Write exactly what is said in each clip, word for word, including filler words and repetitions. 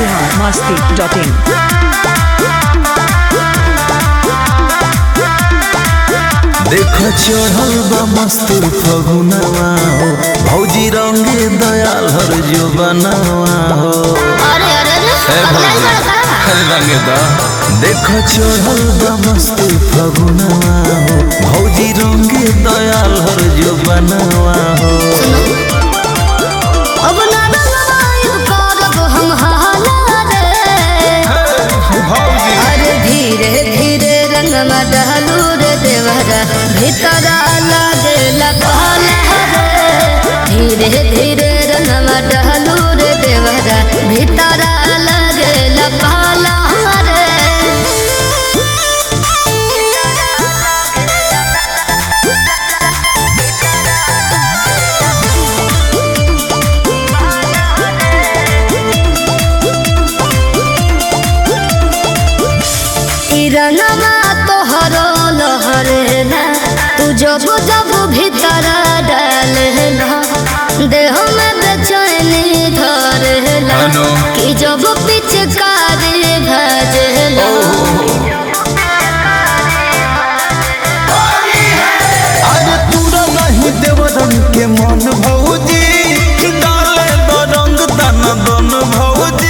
Bihar Masti dot इन। देख चढ़ल बा मस्त फगुनवा हो, भौजी रंगे दयाल हर जो बनवा हो। अरे अरे अरे रंगे दा देख चढ़ल बा मस्त फगुनवा हो, भौजी रंगे दयाल हर जो बनवा हो। अब ना रंगवाइब करब हम हाला रे भौजी अरे धीरे धीरे रंगवा डालू रे देवरा भीतरा लागेला कहला रे धीरे धीरे रंगवा डालू रे देवरा भीतरा लागेला कहला रे। रंगवा तोहरो लहरेला तू जब जब भीतर डालेला देह में बेचैनी धरेला कि जब पिचकारी भजेला। अरे तूरा नहीं देवरन के मन भौजी, डाले दो रंग तन दोन भौजी।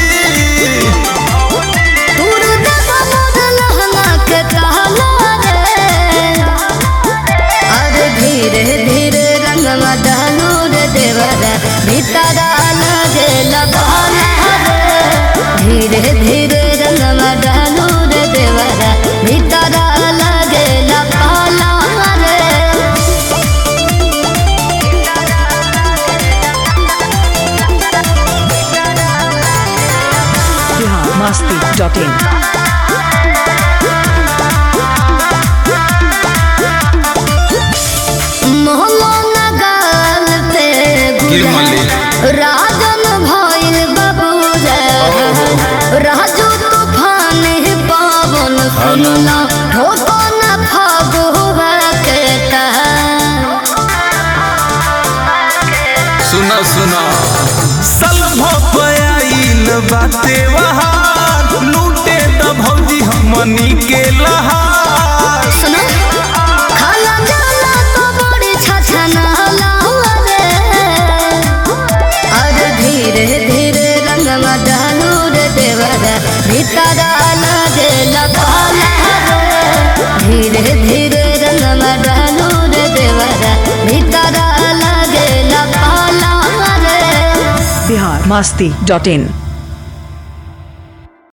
धीरे धीरे रंगवा डालू रे देवरा भीतरा लागेला कहला रे धीरे धीरे रंगवा डालू रे देवरा भीतरा लागेला कहला रे। Bihar Masti dot in. राजन भइल बाबूजा राजू तूफान पावन सुनला ठोकन फगुआ के सुना सुना सलभ आइल बाते वहां लूटे द भौजी हमनी के लहार। सुनो खाला जाला तो बड़ी छछना धीरे धीरे रंगवा डालू रे देवरा भीतरा लागेला कहला रे धीरे धीरे रंगवा डालू रे देवरा भीतरा लागेला कहला रे। बिहार मस्ती डॉट इन।